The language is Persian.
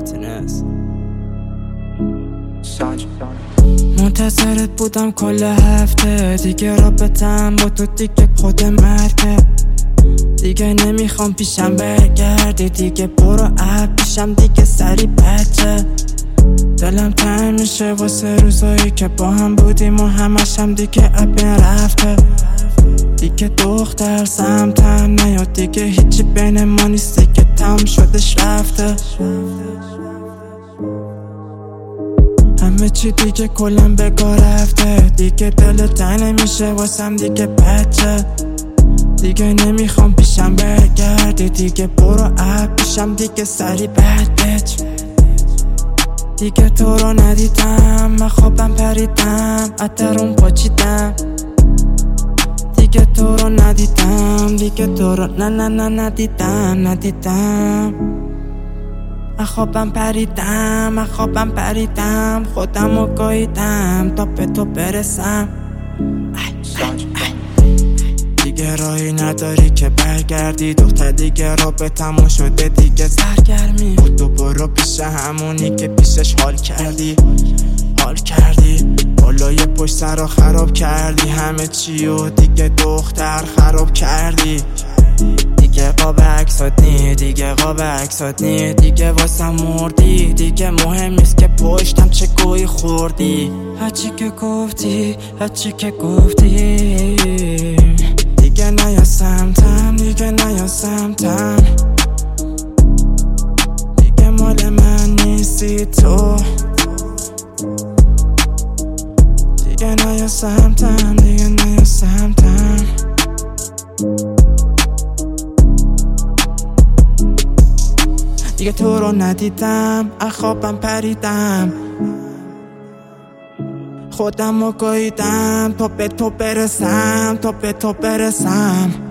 مارتینز. منتظرت بودم کل هفته، دیگه رابطم با تو دیگه خود مرگه. دیگه نمیخوام پیشم برگردی، دیگه برو عب پیشم دیگه سری بچه. دلم تنگ میشه واسه روزایی که با هم بودیم و همش هم دیگه عب رفته. دیگه دختر سمتم نیاد، دیگه هیچی بین ما نیست، دیگه تمام شدش رفته. همه چی دیگه کلم بگاه رفته، دیگه دل تنگ نمیشه واسم دیگه بچه. دیگه نمیخوام پیشم برگردی، دیگه برو عب پیشم دیگه سری بد بچ. دیگه تو رو ندیدم، من خوابم پریدم، اترون پاچیدم. دیگه تو رو ندیدم، دیگه تو رو ندیدم. من خوابم پریدم، خودم رو گاییدم تا به تو برسم. دیگه راهی نداری که برگردی، دختر دیگه رابطمون شده دیگه سرگرمی. خودتو برو پیش همونی که پیشش حال کردی. بالای پشت سر رو خراب کردی، همه چی و دیگه دختر خراب کردی. دیگه قاب عکسات نی، دیگه واسم مردی. دیگه مهم نیست که پشتم چه گویی خوردی. هرچی که گفتی دیگه نیا سمتم، دیگه مال من نیستی تو. دیگه نیا سمتم. دیگه تو رو ندیدم، از خوابم پریدم، خودم رو گاییدم تا به تو برسم.